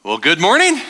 Well, good morning.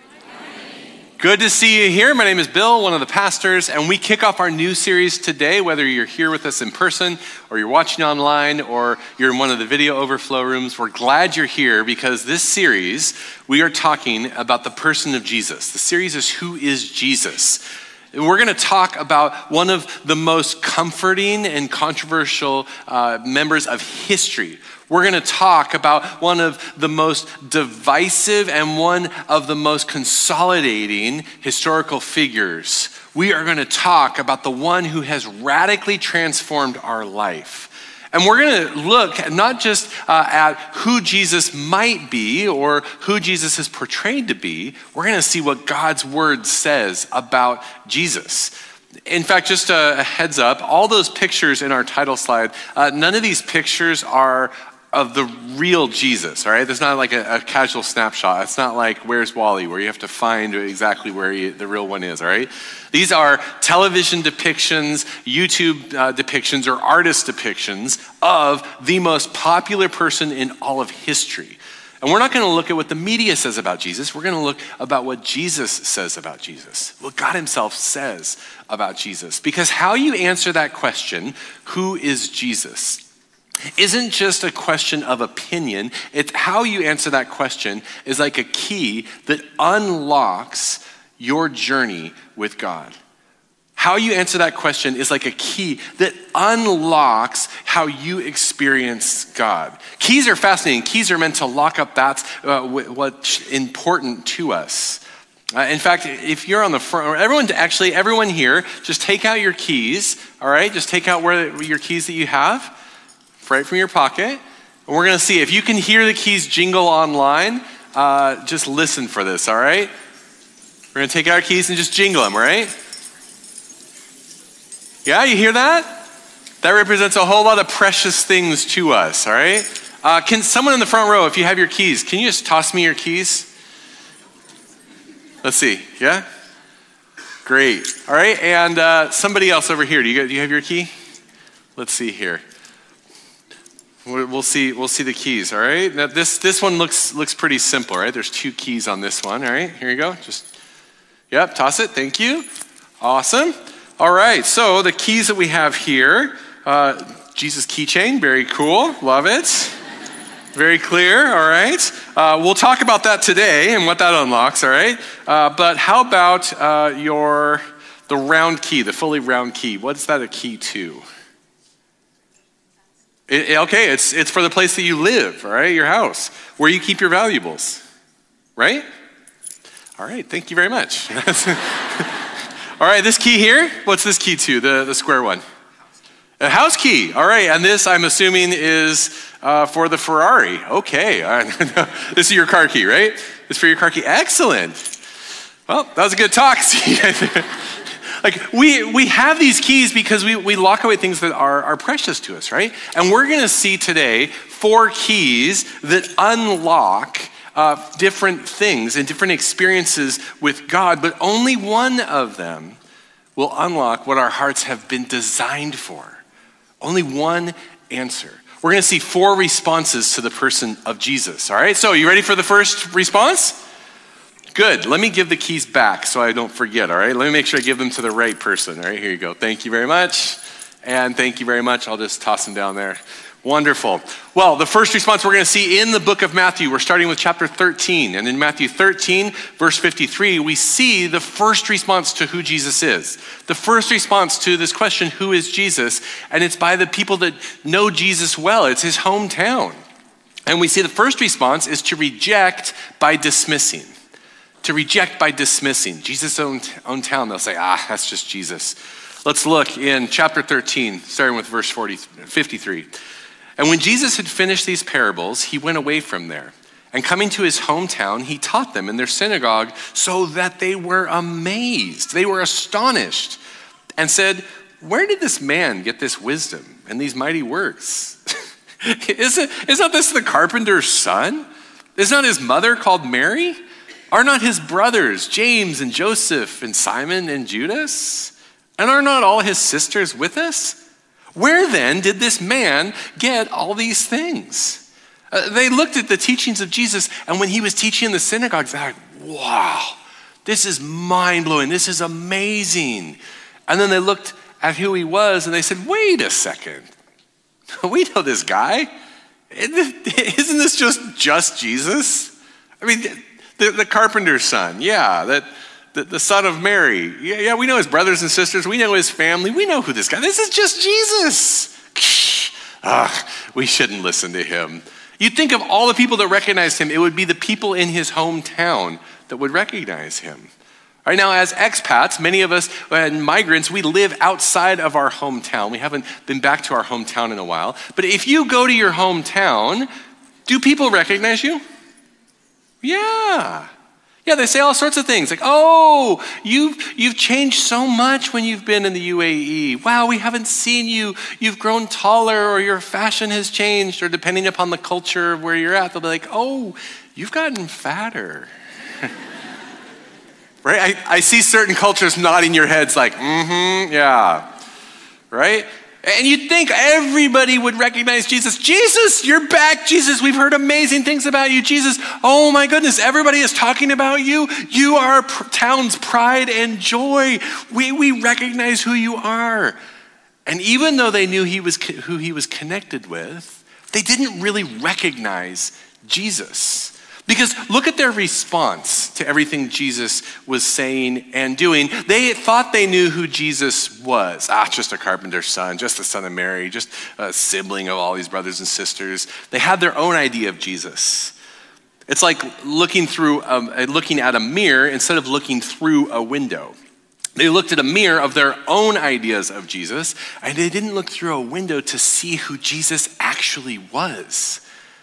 Good to see you here. My name is Bill, one of the pastors, and we kick off our new series today, whether you're here with us in person or you're watching online or you're in one of the video overflow rooms. We're glad you're here because this series, we are talking about the person of Jesus. The series is Who is Jesus? We're going to talk about one of the most comforting and controversial members of history. We're going to talk about one of the most divisive and one of the most consolidating historical figures. We are going to talk about the one who has radically transformed our life. And we're going to look not just at who Jesus might be or who Jesus is portrayed to be. We're going to see what God's word says about Jesus. In fact, just a heads up, all those pictures in our title slide, none of these pictures are of the real Jesus, all right? There's not like a casual snapshot. It's not like Where's Wally, where you have to find exactly where the real one is, all right? These are television depictions, YouTube depictions, or artist depictions of the most popular person in all of history. And we're not going to look at what the media says about Jesus. We're going to look about what Jesus says about Jesus, what God himself says about Jesus. Because how you answer that question, who is Jesus, isn't just a question of opinion. It's how you answer that question is like a key that unlocks your journey with God. How you answer that question is like a key that unlocks how you experience God. Keys are fascinating. Keys are meant to lock up that's what's important to us. In fact, if you're on the front, everyone here, just take out your keys, all right? Just take out your keys that you have right from your pocket. And we're going to see if you can hear the keys jingle online, just listen for this, all right? We're going to take out our keys and just jingle them, right? Yeah, you hear that? That represents a whole lot of precious things to us, all right? Can someone in the front row, if you have your keys, can you just toss me your keys? Let's see, yeah? Great, all right? And somebody else over here, do you have your key? Let's see here. We'll see the keys, all right? Now this one looks pretty simple, right? There's two keys on this one, all right? Here you go. Yep, toss it. Thank you. Awesome. All right, so the keys that we have here, Jesus keychain, very cool. Love it. Very clear, all right? We'll talk about that today and what that unlocks, all right? But how about the round key, the fully round key? What's that a key to? Okay, it's for the place that you live, all right, your house, where you keep your valuables, right? All right, thank you very much. All right, this key here, what's this key to, the square one? A house key, all right, and this I'm assuming is for the Ferrari. Okay, all right. This is your car key, right? It's for your car key, excellent. Well, that was a good talk. Like we have these keys because we lock away things that are precious to us, right? And we're going to see today 4 keys that unlock different things and different experiences with God, but only one of them will unlock what our hearts have been designed for. Only one answer. We're going to see 4 responses to the person of Jesus, all right? So you ready for the first response? Good. Let me give the keys back so I don't forget, all right? Let me make sure I give them to the right person, all right? Here you go. Thank you very much. And thank you very much. I'll just toss them down there. Wonderful. Well, the first response we're going to see in the book of Matthew, we're starting with chapter 13. And in Matthew 13, verse 53, we see the first response to who Jesus is. The first response to this question, who is Jesus? And it's by the people that know Jesus well. It's his hometown. And we see the first response is to reject by dismissing. To reject by dismissing. Jesus' own town, they'll say, that's just Jesus. Let's look in chapter 13, starting with verse 53. And when Jesus had finished these parables, he went away from there. And coming to his hometown, he taught them in their synagogue so that they were amazed. They were astonished and said, where did this man get this wisdom and these mighty works? Is not this the carpenter's son? Is not his mother called Mary? Are not his brothers, James and Joseph and Simon and Judas? And are not all his sisters with us? Where then did this man get all these things? They looked at the teachings of Jesus, and when he was teaching in the synagogues, they're like, wow, this is mind-blowing. This is amazing. And then they looked at who he was, and they said, wait a second. We know this guy. Isn't this just Jesus? I mean, the carpenter's son, yeah, the son of Mary. Yeah, we know his brothers and sisters. We know his family. We know who this guy is. This is just Jesus. We shouldn't listen to him. You'd think of all the people that recognized him, it would be the people in his hometown that would recognize him. Right now, as expats, many of us and migrants, we live outside of our hometown. We haven't been back to our hometown in a while. But if you go to your hometown, do people recognize you? Yeah. Yeah, they say all sorts of things like, oh, you've changed so much when you've been in the UAE. Wow, we haven't seen you. You've grown taller, or your fashion has changed, or depending upon the culture of where you're at, they'll be like, oh, you've gotten fatter. Right? I see certain cultures nodding your heads like, yeah. Right? And you'd think everybody would recognize Jesus. Jesus, you're back. Jesus, we've heard amazing things about you. Jesus, oh my goodness, everybody is talking about you. You are our town's pride and joy. We recognize who you are. And even though they knew who he was connected with, they didn't really recognize Jesus. Because look at their response to everything Jesus was saying and doing. They thought they knew who Jesus was. Just a carpenter's son, just the son of Mary, just a sibling of all these brothers and sisters. They had their own idea of Jesus. It's like looking at a mirror instead of looking through a window. They looked at a mirror of their own ideas of Jesus, and they didn't look through a window to see who Jesus actually was.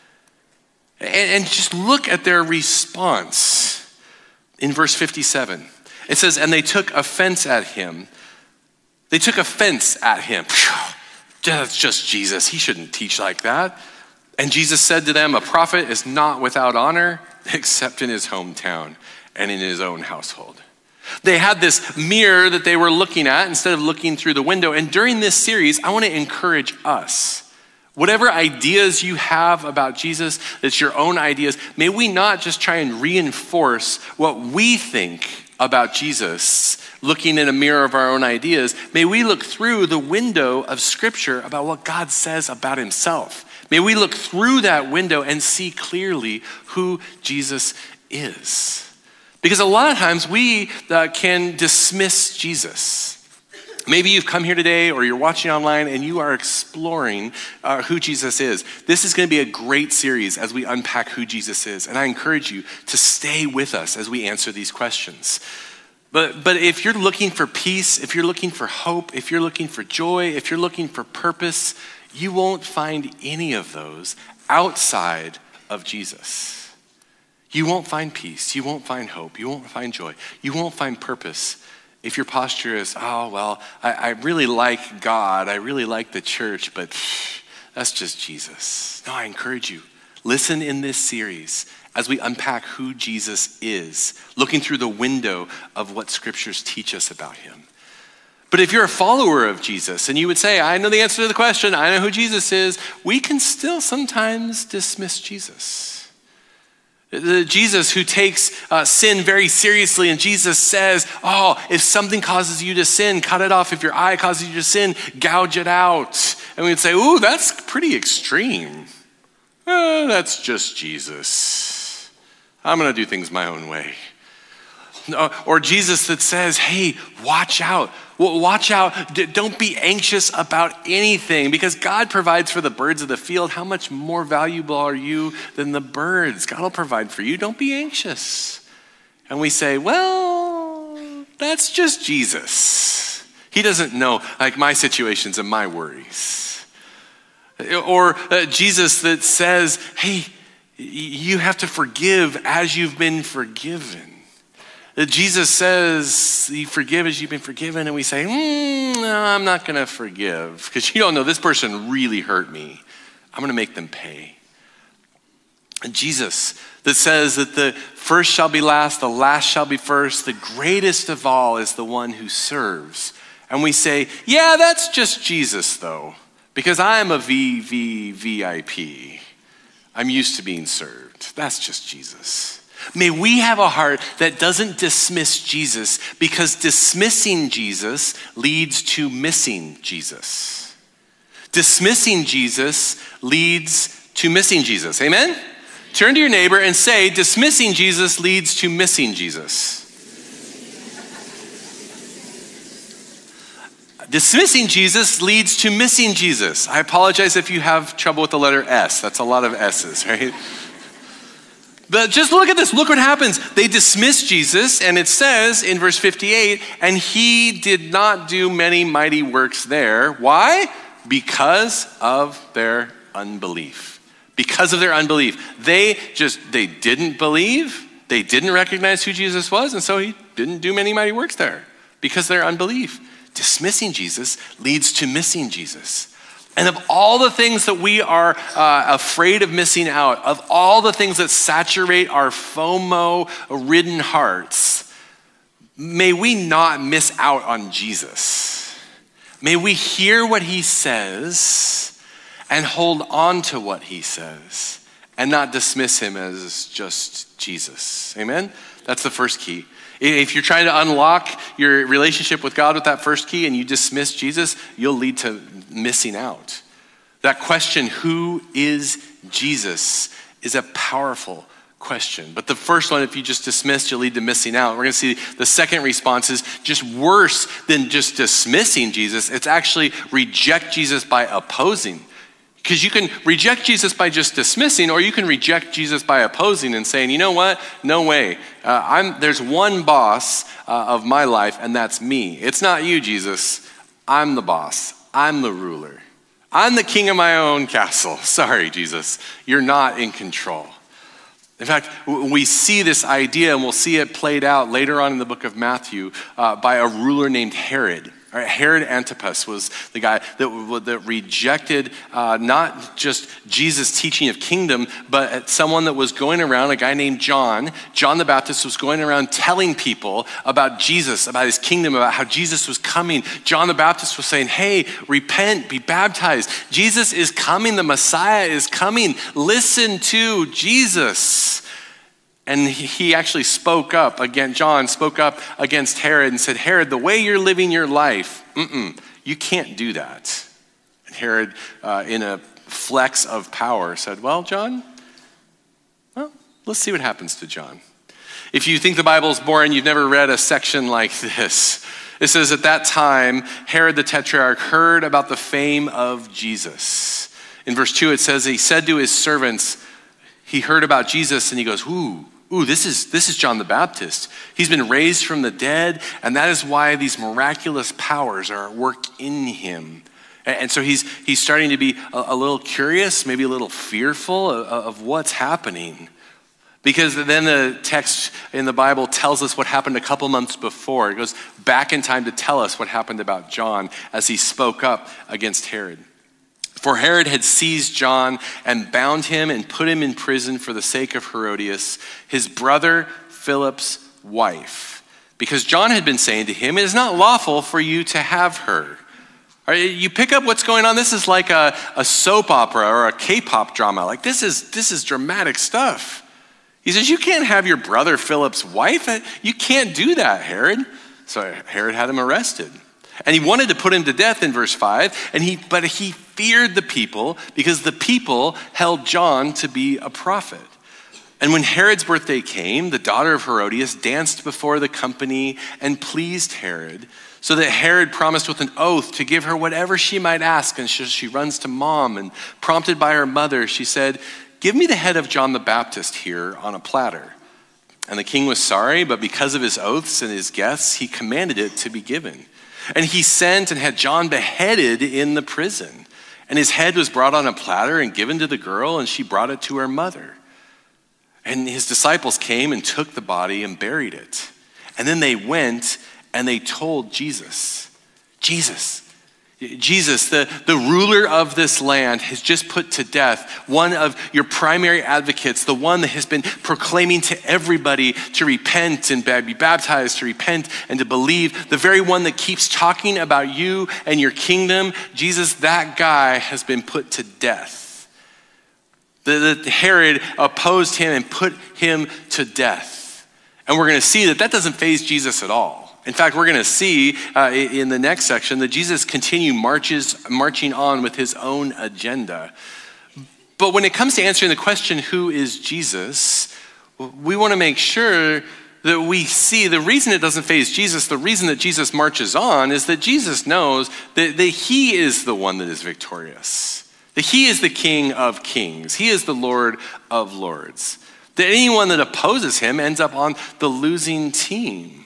And just look at their response in verse 57. It says, and they took offense at him. They took offense at him. That's just Jesus. He shouldn't teach like that. And Jesus said to them, a prophet is not without honor except in his hometown and in his own household. They had this mirror that they were looking at instead of looking through the window. And during this series, I want to encourage us. Whatever ideas you have about Jesus, that's your own ideas, may we not just try and reinforce what we think about Jesus, looking in a mirror of our own ideas. May we look through the window of Scripture about what God says about himself. May we look through that window and see clearly who Jesus is. Because a lot of times we can dismiss Jesus. Maybe you've come here today or you're watching online and you are exploring who Jesus is. This is going to be a great series as we unpack who Jesus is. And I encourage you to stay with us as we answer these questions. But if you're looking for peace, if you're looking for hope, if you're looking for joy, if you're looking for purpose, you won't find any of those outside of Jesus. You won't find peace. You won't find hope. You won't find joy. You won't find purpose if your posture is, I really like God, I really like the church, but that's just Jesus. No, I encourage you, listen in this series as we unpack who Jesus is, looking through the window of what scriptures teach us about him. But if you're a follower of Jesus and you would say, I know the answer to the question, I know who Jesus is, we can still sometimes dismiss Jesus. The Jesus who takes sin very seriously, and Jesus says, if something causes you to sin, cut it off. If your eye causes you to sin, gouge it out. And we would say, ooh, that's pretty extreme. That's just Jesus. I'm going to do things my own way. Or Jesus that says, hey, watch out. Well, watch out. Don't be anxious about anything because God provides for the birds of the field. How much more valuable are you than the birds? God will provide for you. Don't be anxious. And we say, well, that's just Jesus. He doesn't know like my situations and my worries. Or Jesus that says, hey, you have to forgive as you've been forgiven. Jesus says, you forgive as you've been forgiven, and we say, no, I'm not going to forgive because you don't know, this person really hurt me. I'm going to make them pay. And Jesus that says that the first shall be last, the last shall be first, the greatest of all is the one who serves. And we say, yeah, that's just Jesus though, because I'm a VIP. I'm used to being served. That's just Jesus. May we have a heart that doesn't dismiss Jesus, because dismissing Jesus leads to missing Jesus. Dismissing Jesus leads to missing Jesus. Amen? Turn to your neighbor and say, dismissing Jesus leads to missing Jesus. Dismissing Jesus leads to missing Jesus. I apologize if you have trouble with the letter S. That's a lot of S's, right? But just look at this. Look what happens. They dismiss Jesus, and it says in verse 58, and he did not do many mighty works there. Why? Because of their unbelief. Because of their unbelief. They didn't believe. They didn't recognize who Jesus was, and so he didn't do many mighty works there because of their unbelief. Dismissing Jesus leads to missing Jesus. And of all the things that we are afraid of missing out, of all the things that saturate our FOMO-ridden hearts, may we not miss out on Jesus. May we hear what he says and hold on to what he says and not dismiss him as just Jesus. Amen? That's the first key. If you're trying to unlock your relationship with God with that first key and you dismiss Jesus, you'll lead to missing out. That question, who is Jesus, is a powerful question. But the first one, if you just dismiss, you'll lead to missing out. We're going to see the second response is just worse than just dismissing Jesus. It's actually reject Jesus by opposing. Because you can reject Jesus by just dismissing, or you can reject Jesus by opposing and saying, you know what? No way. There's one boss of my life, and that's me. It's not you, Jesus. I'm the boss. I'm the ruler. I'm the king of my own castle. Sorry, Jesus. You're not in control. In fact, we see this idea, and we'll see it played out later on in the book of Matthew by a ruler named Herod. All right, Herod Antipas was the guy that rejected not just Jesus' teaching of kingdom, but someone that was going around, a guy named John. John the Baptist was going around telling people about Jesus, about his kingdom, about how Jesus was coming. John the Baptist was saying, hey, repent, be baptized. Jesus is coming, the Messiah is coming. Listen to Jesus. And he actually John spoke up against Herod and said, Herod, the way you're living your life, you can't do that. And Herod, in a flex of power, said, well, John, let's see what happens to John. If you think the Bible's boring, you've never read a section like this. It says, at that time, Herod the Tetrarch heard about the fame of Jesus. In verse 2, it says, he said to his servants, he heard about Jesus, and he goes, this is John the Baptist. He's been raised from the dead, and that is why these miraculous powers are at work in him. And so he's starting to be a little curious, maybe a little fearful of what's happening. Because then the text in the Bible tells us what happened a couple months before. It goes back in time to tell us what happened about John as he spoke up against Herod. For Herod had seized John and bound him and put him in prison for the sake of Herodias, his brother Philip's wife. Because John had been saying to him, it is not lawful for you to have her. You pick up what's going on. This is like a soap opera or a K-pop drama. Like this is dramatic stuff. He says, you can't have your brother Philip's wife. You can't do that, Herod. So Herod had him arrested. And he wanted to put him to death in verse 5, but he feared the people because the people held John to be a prophet. And when Herod's birthday came, the daughter of Herodias danced before the company and pleased Herod, so that Herod promised with an oath to give her whatever she might ask. And she runs to mom, and prompted by her mother, she said, give me the head of John the Baptist here on a platter. And the king was sorry, but because of his oaths and his guests, he commanded it to be given. And he sent and had John beheaded in the prison. And his head was brought on a platter and given to the girl, and she brought it to her mother. And his disciples came and took the body and buried it. And then they went and they told Jesus, the ruler of this land, has just put to death one of your primary advocates, the one that has been proclaiming to everybody to repent and be baptized, to repent and to believe, the very one that keeps talking about you and your kingdom. Jesus, that guy has been put to death. that Herod opposed him and put him to death. And we're going to see that doesn't faze Jesus at all. In fact, we're going to see in the next section that Jesus marching on with his own agenda. But when it comes to answering the question, who is Jesus, we want to make sure that we see the reason it doesn't faze Jesus, the reason that Jesus marches on, is that Jesus knows that he is the one that is victorious. That he is the King of kings. He is the Lord of lords. That anyone that opposes him ends up on the losing team.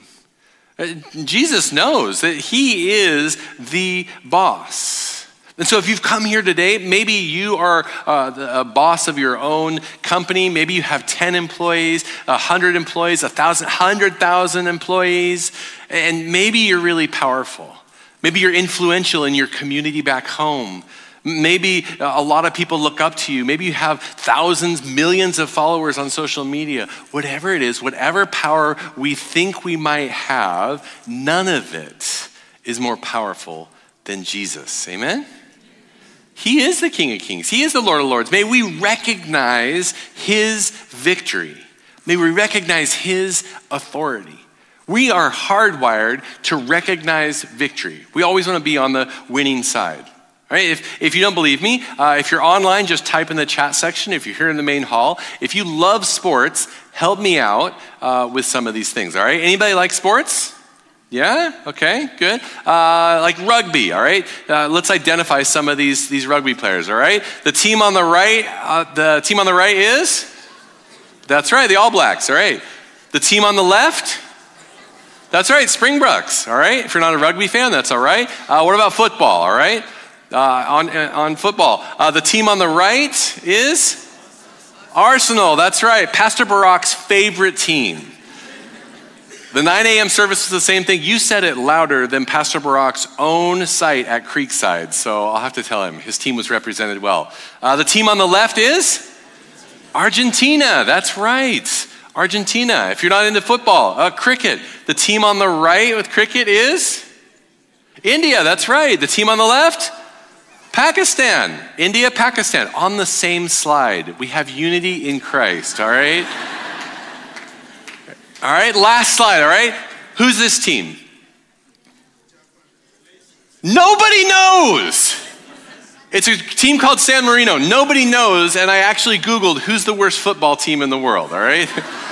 Jesus knows that he is the boss. And so if you've come here today, maybe you are a boss of your own company. Maybe you have 10 employees, 100 employees, 1,000, 100,000 employees. And maybe you're really powerful. Maybe you're influential in your community back home. Maybe a lot of people look up to you. Maybe you have thousands, millions of followers on social media. Whatever it is, whatever power we think we might have, none of it is more powerful than Jesus. Amen? He is the King of kings. He is the Lord of lords. May we recognize his victory. May we recognize his authority. We are hardwired to recognize victory. We always want to be on the winning side. Right? If you don't believe me, if you're online, just type in the chat section. If you're here in the main hall, if you love sports, help me out with some of these things, all right? Anybody like sports? Yeah? Okay, good. Like rugby, all right? Let's identify some of these rugby players, all right? The team on the right is? That's right, the All Blacks, all right? The team on the left? That's right, Springboks, all right? If you're not a rugby fan, that's all right. What about football, all right? On football. The team on the right is Arsenal. That's right. Pastor Barack's favorite team. The 9 a.m. service is the same thing. You said it louder than Pastor Barack's own site at Creekside. So I'll have to tell him his team was represented well. The team on the left is Argentina. That's right. Argentina. If you're not into football, cricket. The team on the right with cricket is India. That's right. The team on the left, Pakistan. India, Pakistan. On the same slide. We have unity in Christ, all right? All right, last slide, all right? Who's this team? Nobody knows. It's a team called San Marino. Nobody knows, and I actually Googled who's the worst football team in the world, all right?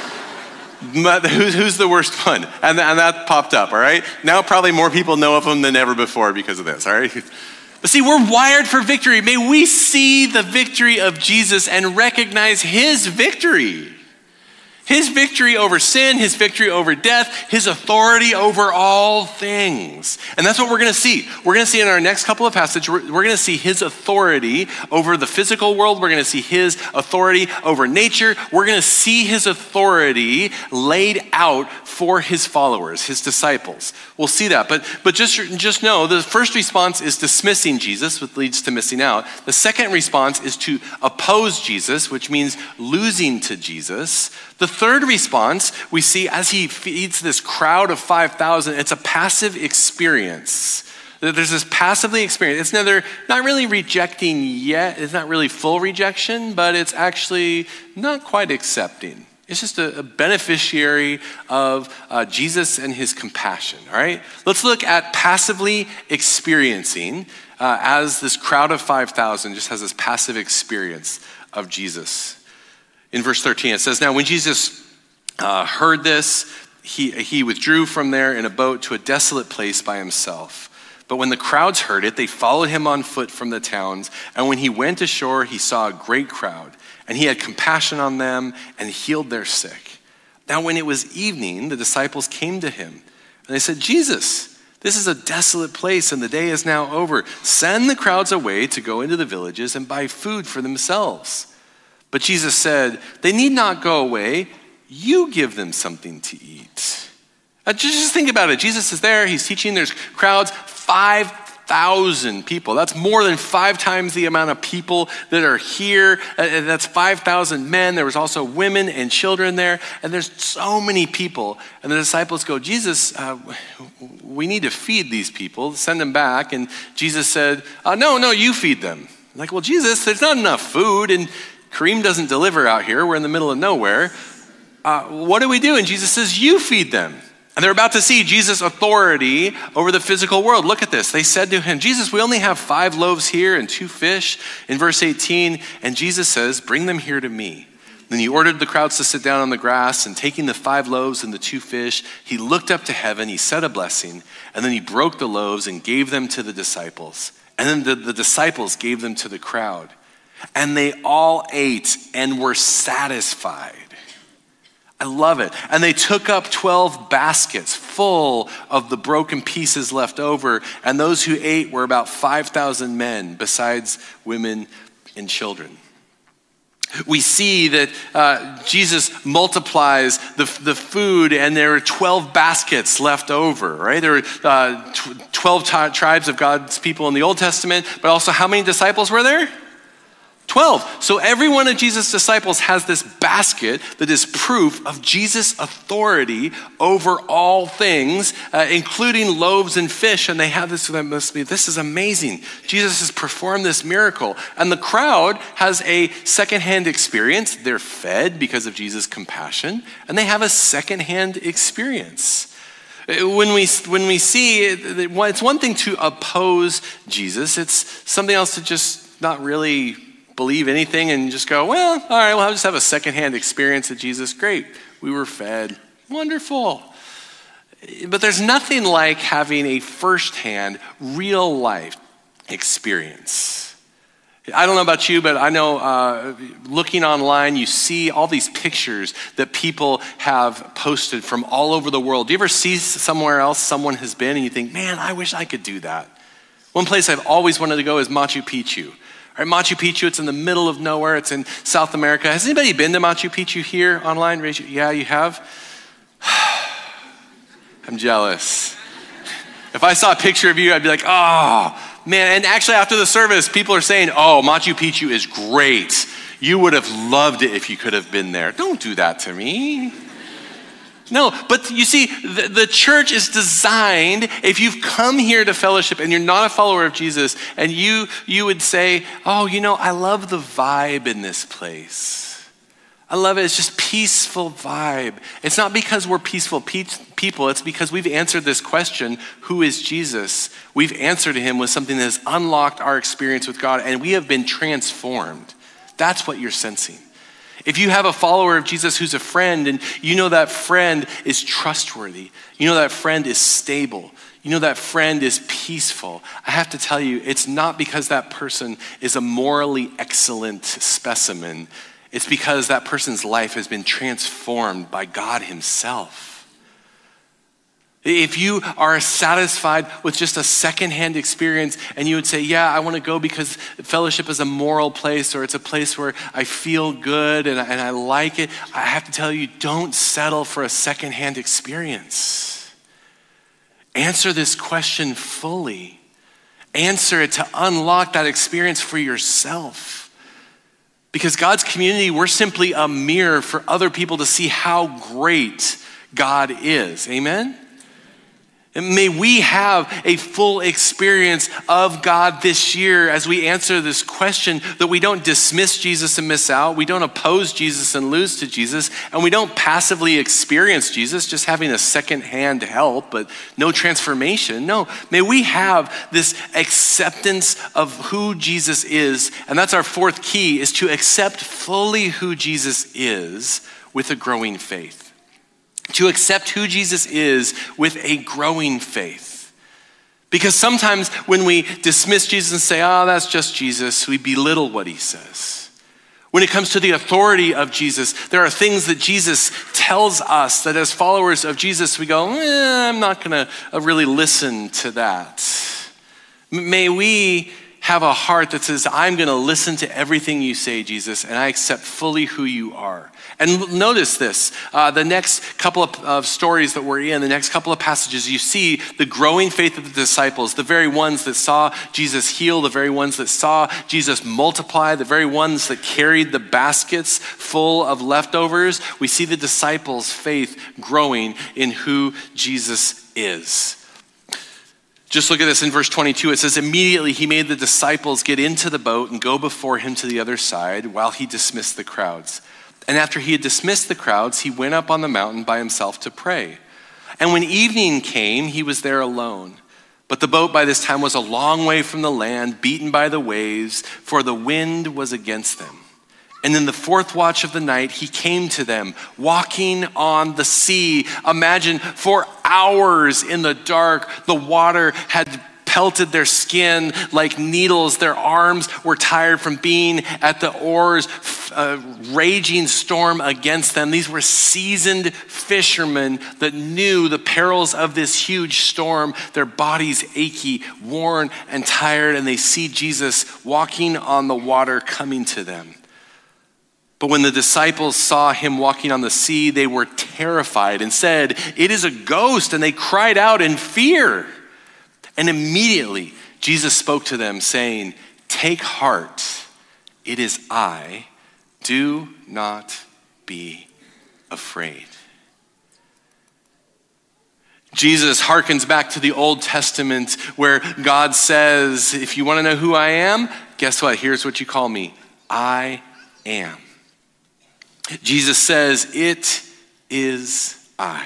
Who's the worst one? And that popped up, all right? Now probably more people know of them than ever before because of this, all right? But see, we're wired for victory. May we see the victory of Jesus and recognize his victory. His victory over sin, his victory over death, his authority over all things. And that's what we're going to see. We're going to see in our next couple of passages, we're going to see his authority over the physical world. We're going to see his authority over nature. We're going to see his authority laid out for his followers, his disciples. We'll see that. But just know the first response is dismissing Jesus, which leads to missing out. The second response is to oppose Jesus, which means losing to Jesus. The third response we see as he feeds this crowd of 5,000, it's a passive experience. There's this passively experience. It's not really rejecting yet. It's not really full rejection, but it's actually not quite accepting. It's just a beneficiary of Jesus and his compassion, all right? Let's look at passively experiencing as this crowd of 5,000 just has this passive experience of Jesus. In verse 13, it says, now when Jesus heard this, he withdrew from there in a boat to a desolate place by himself. But when the crowds heard it, they followed him on foot from the towns. And when he went ashore, he saw a great crowd. And he had compassion on them and healed their sick. Now when it was evening, the disciples came to him. And they said, Jesus, this is a desolate place and the day is now over. Send the crowds away to go into the villages and buy food for themselves. But Jesus said, they need not go away. You give them something to eat. Just think about it. Jesus is there. He's teaching. There's crowds, 5,000 people. That's more than 5 times the amount of people that are here. That's 5,000 men. There was also women and children there. And there's so many people. And the disciples go, Jesus, we need to feed these people. Send them back. And Jesus said, no, you feed them. Like, well, Jesus, there's not enough food. And Kareem doesn't deliver out here. We're in the middle of nowhere. What do we do? And Jesus says, you feed them. And they're about to see Jesus' authority over the physical world. Look at this. They said to him, Jesus, we only have 5 loaves here and 2 fish. In verse 18, and Jesus says, bring them here to me. Then he ordered the crowds to sit down on the grass, and taking the 5 loaves and the 2 fish, he looked up to heaven, he said a blessing, and then he broke the loaves and gave them to the disciples. And then the disciples gave them to the crowd. And they all ate and were satisfied. I love it. And they took up 12 baskets full of the broken pieces left over. And those who ate were about 5,000 men, besides women and children. We see that Jesus multiplies the food, and there are 12 baskets left over, right? There were 12 tribes of God's people in the Old Testament, but also how many disciples were there? 12. So every one of Jesus' disciples has this basket that is proof of Jesus' authority over all things, including loaves and fish. And they have this, this is amazing. Jesus has performed this miracle. And the crowd has a secondhand experience. They're fed because of Jesus' compassion, and they have a secondhand experience. When we see, it's one thing to oppose Jesus. It's something else to just not really believe anything and just go, well, all right, well, I'll just have a secondhand experience of Jesus. Great. We were fed. Wonderful. But there's nothing like having a firsthand, real life experience. I don't know about you, but I know looking online, you see all these pictures that people have posted from all over the world. Do you ever see somewhere else someone has been and you think, man, I wish I could do that? One place I've always wanted to go is Machu Picchu. All right, Machu Picchu, it's in the middle of nowhere. It's in South America. Has anybody been to Machu Picchu here online? Yeah, you have? I'm jealous. If I saw a picture of you, I'd be like, oh, man. And actually, after the service, people are saying, oh, Machu Picchu is great. You would have loved it if you could have been there. Don't do that to me. No, but you see, the church is designed, if you've come here to fellowship and you're not a follower of Jesus, and you would say, oh, I love the vibe in this place. I love it. It's just peaceful vibe. It's not because we're peaceful people. It's because we've answered this question, who is Jesus? We've answered him with something that has unlocked our experience with God, and we have been transformed. That's what you're sensing. If you have a follower of Jesus who's a friend, and you know that friend is trustworthy, you know that friend is stable, you know that friend is peaceful, I have to tell you, it's not because that person is a morally excellent specimen. It's because that person's life has been transformed by God himself. If you are satisfied with just a secondhand experience and you would say, yeah, I want to go because fellowship is a moral place, or it's a place where I feel good and I like it, I have to tell you, don't settle for a secondhand experience. Answer this question fully. Answer it to unlock that experience for yourself. Because God's community, we're simply a mirror for other people to see how great God is. Amen? And may we have a full experience of God this year as we answer this question, that we don't dismiss Jesus and miss out. We don't oppose Jesus and lose to Jesus. And we don't passively experience Jesus, just having a secondhand help, but no transformation. No, may we have this acceptance of who Jesus is. And that's our fourth key, is to accept fully who Jesus is with a growing faith. To accept who Jesus is with a growing faith. Because sometimes when we dismiss Jesus and say, oh, that's just Jesus, we belittle what he says. When it comes to the authority of Jesus, there are things that Jesus tells us that as followers of Jesus, we go, I'm not going to really listen to that. May we have a heart that says, I'm going to listen to everything you say, Jesus, and I accept fully who you are. And notice this, the next couple of stories that we're in, the next couple of passages, you see the growing faith of the disciples, the very ones that saw Jesus heal, the very ones that saw Jesus multiply, the very ones that carried the baskets full of leftovers. We see the disciples' faith growing in who Jesus is. Just look at this in verse 22. It says, immediately he made the disciples get into the boat and go before him to the other side while he dismissed the crowds. And after he had dismissed the crowds, he went up on the mountain by himself to pray. And when evening came, he was there alone. But the boat by this time was a long way from the land, beaten by the waves, for the wind was against them. And in the fourth watch of the night, he came to them, walking on the sea. Imagine, for hours in the dark, the water had pelted their skin like needles. Their arms were tired from being at the oars, a raging storm against them. These were seasoned fishermen that knew the perils of this huge storm. Their bodies achy, worn, and tired, and they see Jesus walking on the water coming to them. But when the disciples saw him walking on the sea, they were terrified and said, "It is a ghost," and they cried out in fear. And immediately Jesus spoke to them, saying, "Take heart, it is I. Do not be afraid." Jesus harkens back to the Old Testament where God says, if you want to know who I am, guess what? Here's what you call me. I am. Jesus says, it is I.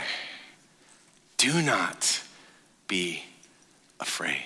Do not be afraid.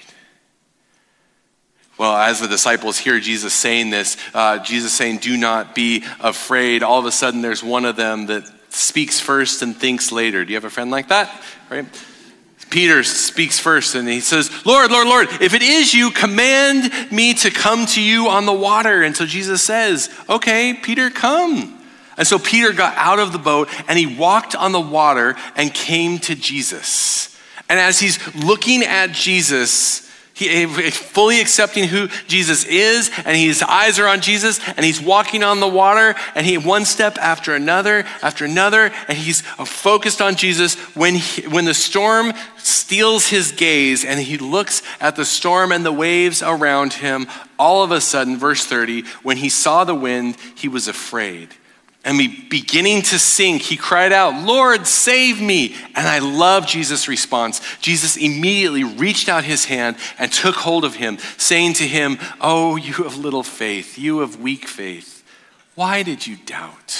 Well, as the disciples hear Jesus saying this, Jesus saying, do not be afraid, all of a sudden there's one of them that speaks first and thinks later. Do you have a friend like that? Right? Peter speaks first and he says, Lord, Lord, Lord, if it is you, command me to come to you on the water. And so Jesus says, okay, Peter, come. And so Peter got out of the boat and he walked on the water and came to Jesus. And as he's looking at Jesus, he fully accepting who Jesus is, and his eyes are on Jesus, and he's walking on the water, and he one step after another, and he's focused on Jesus. When the storm steals his gaze, and he looks at the storm and the waves around him, all of a sudden, verse 30, when he saw the wind, he was afraid. And beginning to sink, he cried out, Lord, save me. And I love Jesus' response. Jesus immediately reached out his hand and took hold of him, saying to him, oh, you of little faith, you of weak faith, why did you doubt?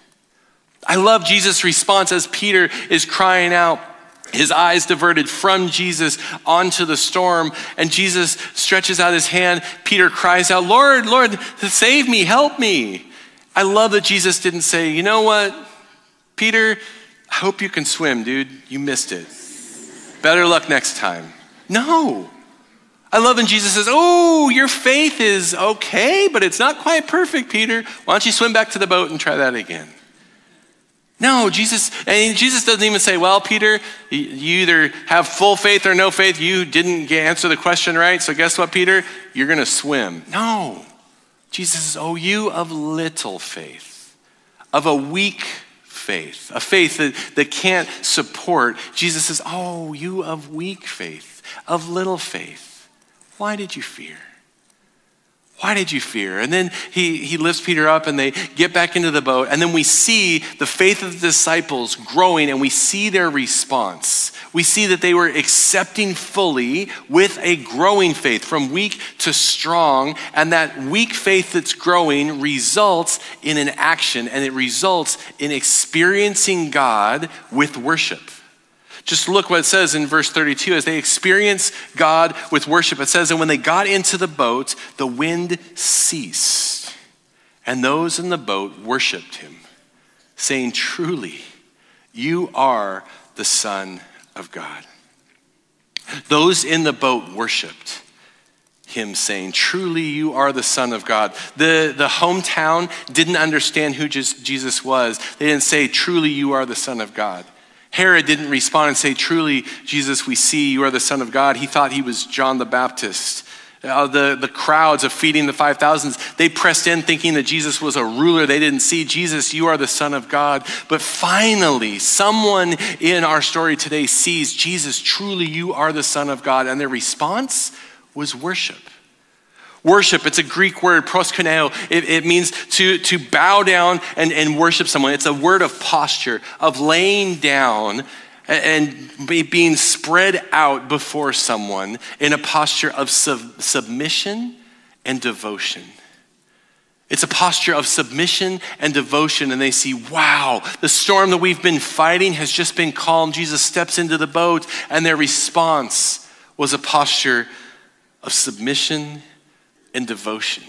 I love Jesus' response as Peter is crying out, his eyes diverted from Jesus onto the storm, and Jesus stretches out his hand. Peter cries out, Lord, Lord, save me, help me. I love that Jesus didn't say, you know what, Peter, I hope you can swim, dude. You missed it. Better luck next time. No. I love when Jesus says, oh, your faith is okay, but it's not quite perfect, Peter. Why don't you swim back to the boat and try that again? No, Jesus doesn't even say, well, Peter, you either have full faith or no faith. You didn't answer the question right, so guess what, Peter? You're going to swim. No. Jesus says, oh, you of little faith, of a weak faith, a faith that can't support. Jesus says, oh, you of weak faith, of little faith, why did you fear? Why did you fear? And then he lifts Peter up and they get back into the boat. And then we see the faith of the disciples growing and we see their response. We see that they were accepting fully with a growing faith from weak to strong. And that weak faith that's growing results in an action, and it results in experiencing God with worship. Just look what it says in verse 32. As they experience God with worship, it says, and when they got into the boat, the wind ceased. And those in the boat worshiped him, saying, truly, you are the Son of God. Those in the boat worshiped him, saying, truly, you are the Son of God. The hometown didn't understand who Jesus was. They didn't say, truly, you are the Son of God. Herod didn't respond and say, truly, Jesus, we see you are the Son of God. He thought he was John the Baptist. The crowds of feeding the 5,000s, they pressed in thinking that Jesus was a ruler. They didn't see, Jesus, you are the Son of God. But finally, someone in our story today sees, Jesus, truly, you are the Son of God. And their response was worship. Worship, it's a Greek word, proskuneo. It means to bow down and worship someone. It's a word of posture, of laying down and being spread out before someone in a posture of submission and devotion. It's a posture of submission and devotion, and they see, wow, the storm that we've been fighting has just been calmed. Jesus steps into the boat, and their response was a posture of submission and devotion.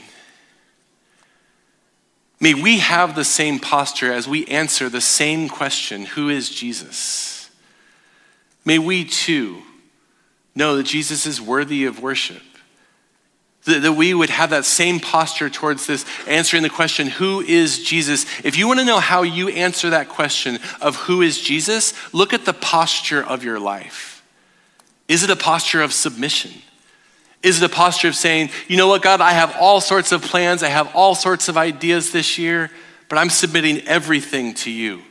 May we have the same posture as we answer the same question, who is Jesus? May we too know that Jesus is worthy of worship. That we would have that same posture towards this, answering the question, who is Jesus? If you want to know how you answer that question of who is Jesus, look at the posture of your life. Is it a posture of submission? Is it a posture of saying, you know what, God, I have all sorts of plans, I have all sorts of ideas this year, but I'm submitting everything to you.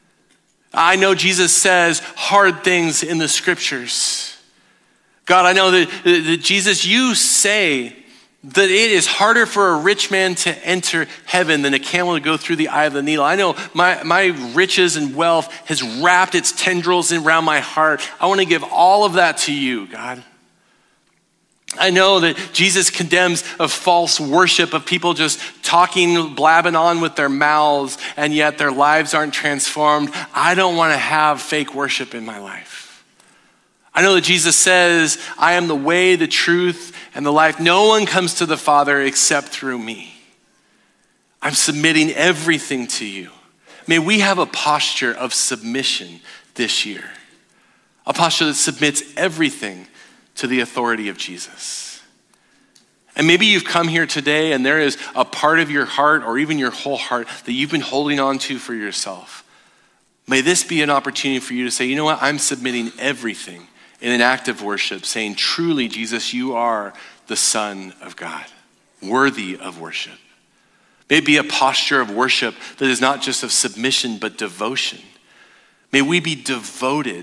I know Jesus says hard things in the scriptures. God, I know that Jesus, you say that it is harder for a rich man to enter heaven than a camel to go through the eye of the needle. I know my riches and wealth has wrapped its tendrils around my heart. I want to give all of that to you, God. I know that Jesus condemns a false worship of people just talking, blabbing on with their mouths, and yet their lives aren't transformed. I don't want to have fake worship in my life. I know that Jesus says, I am the way, the truth, and the life. No one comes to the Father except through me. I'm submitting everything to you. May we have a posture of submission this year. A posture that submits everything to the authority of Jesus. And maybe you've come here today and there is a part of your heart or even your whole heart that you've been holding on to for yourself. May this be an opportunity for you to say, you know what, I'm submitting everything in an act of worship, saying, truly, Jesus, you are the Son of God, worthy of worship. May it be a posture of worship that is not just of submission, but devotion. May we be devoted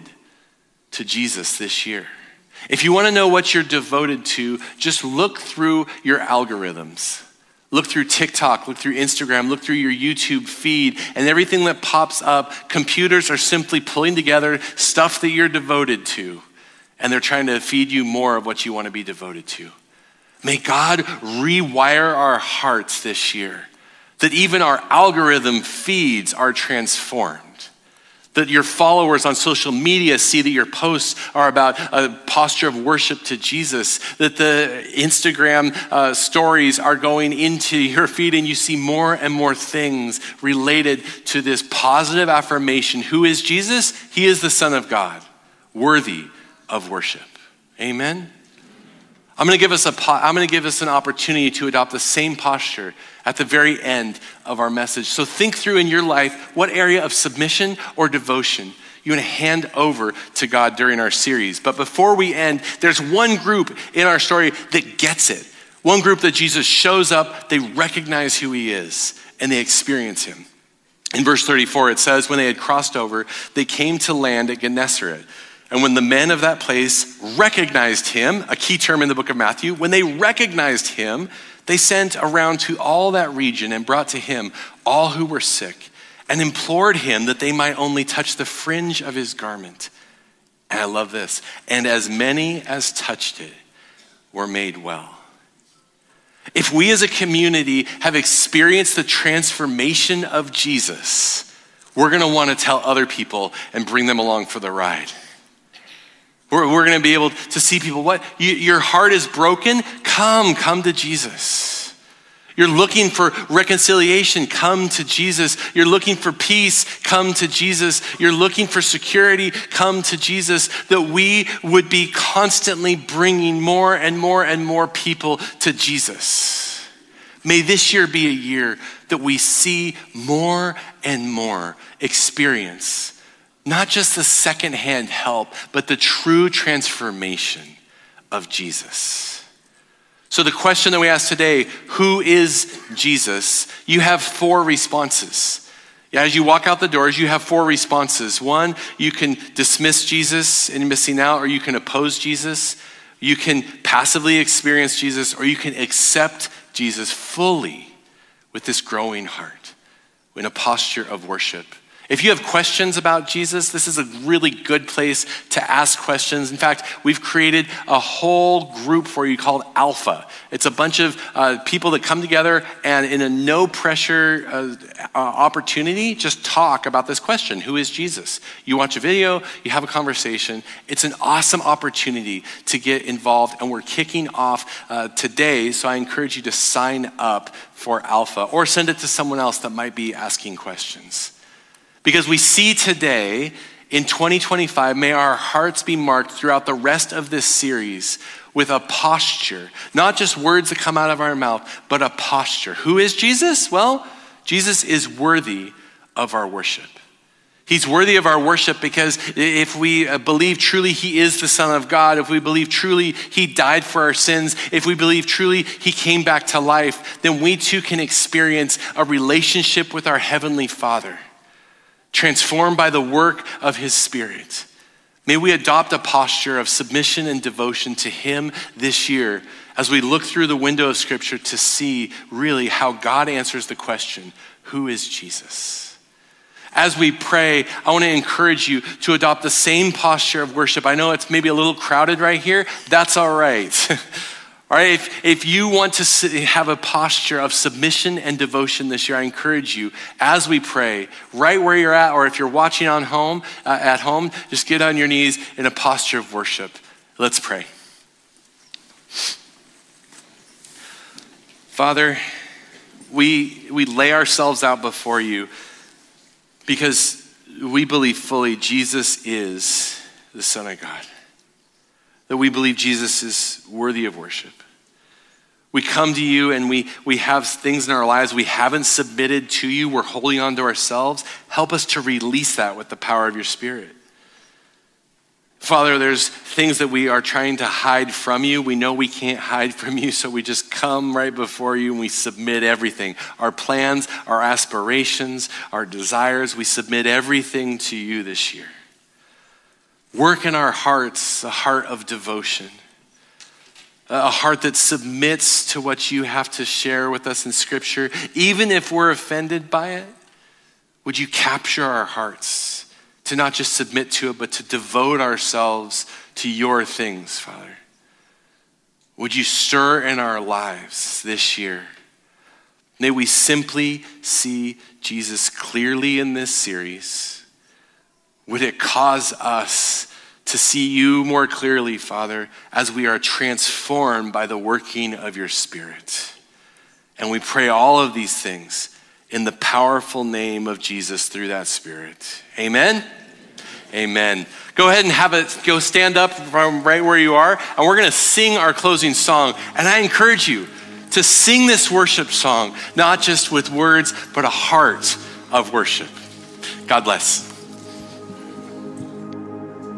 to Jesus this year. If you want to know what you're devoted to, just look through your algorithms. Look through TikTok, look through Instagram, look through your YouTube feed, and everything that pops up, computers are simply pulling together stuff that you're devoted to, and they're trying to feed you more of what you want to be devoted to. May God rewire our hearts this year, that even our algorithm feeds are transformed. That your followers on social media see that your posts are about a posture of worship to Jesus. That the Instagram stories are going into your feed and you see more and more things related to this positive affirmation. Who is Jesus? He is the Son of God, worthy of worship. Amen? I'm going to give us an opportunity to adopt the same posture at the very end of our message. So think through in your life what area of submission or devotion you want to hand over to God during our series. But before we end, there's one group in our story that gets it. One group that Jesus shows up, they recognize who he is, and they experience him. In verse 34, it says, when they had crossed over, they came to land at Gennesaret. And when the men of that place recognized him, a key term in the book of Matthew, when they recognized him, they sent around to all that region and brought to him all who were sick and implored him that they might only touch the fringe of his garment. And I love this. And as many as touched it were made well. If we as a community have experienced the transformation of Jesus, we're going to want to tell other people and bring them along for the ride. We're going to be able to see people, what? Your heart is broken? Come to Jesus. You're looking for reconciliation? Come to Jesus. You're looking for peace? Come to Jesus. You're looking for security? Come to Jesus. That we would be constantly bringing more and more and more people to Jesus. May this year be a year that we see more and more experience not just the secondhand help, but the true transformation of Jesus. So the question that we ask today, who is Jesus? You have 4 responses. As you walk out the doors, you have 4 responses. 1, you can dismiss Jesus and missing out, or you can oppose Jesus. You can passively experience Jesus, or you can accept Jesus fully with this growing heart in a posture of worship. If you have questions about Jesus, this is a really good place to ask questions. In fact, we've created a whole group for you called Alpha. It's a bunch of people that come together and in a no pressure opportunity, just talk about this question: who is Jesus? You watch a video, you have a conversation. It's an awesome opportunity to get involved, and we're kicking off today, so I encourage you to sign up for Alpha or send it to someone else that might be asking questions. Because we see today, in 2025, may our hearts be marked throughout the rest of this series with a posture, not just words that come out of our mouth, but a posture. Who is Jesus? Well, Jesus is worthy of our worship. He's worthy of our worship because if we believe truly he is the Son of God, if we believe truly he died for our sins, if we believe truly he came back to life, then we too can experience a relationship with our Heavenly Father, transformed by the work of his Spirit. May we adopt a posture of submission and devotion to him this year as we look through the window of Scripture to see really how God answers the question, who is Jesus? As we pray, I want to encourage you to adopt the same posture of worship. I know it's maybe a little crowded right here. That's all right. All right, if you want to have a posture of submission and devotion this year, I encourage you, as we pray, right where you're at, or if you're watching at home, just get on your knees in a posture of worship. Let's pray. Father, we lay ourselves out before you because we believe fully Jesus is the Son of God. That we believe Jesus is worthy of worship. We come to you and we have things in our lives we haven't submitted to you. We're holding on to ourselves. Help us to release that with the power of your Spirit. Father, there's things that we are trying to hide from you. We know we can't hide from you, so we just come right before you and we submit everything. Our plans, our aspirations, our desires, we submit everything to you this year. Work in our hearts a heart of devotion, a heart that submits to what you have to share with us in Scripture. Even if we're offended by it, would you capture our hearts to not just submit to it, but to devote ourselves to your things, Father? Would you stir in our lives this year? May we simply see Jesus clearly in this series. Would it cause us to see you more clearly, Father, as we are transformed by the working of your Spirit? And we pray all of these things in the powerful name of Jesus through that Spirit. Amen? Amen. Go ahead and go stand up from right where you are, and we're going to sing our closing song. And I encourage you to sing this worship song, not just with words, but a heart of worship. God bless.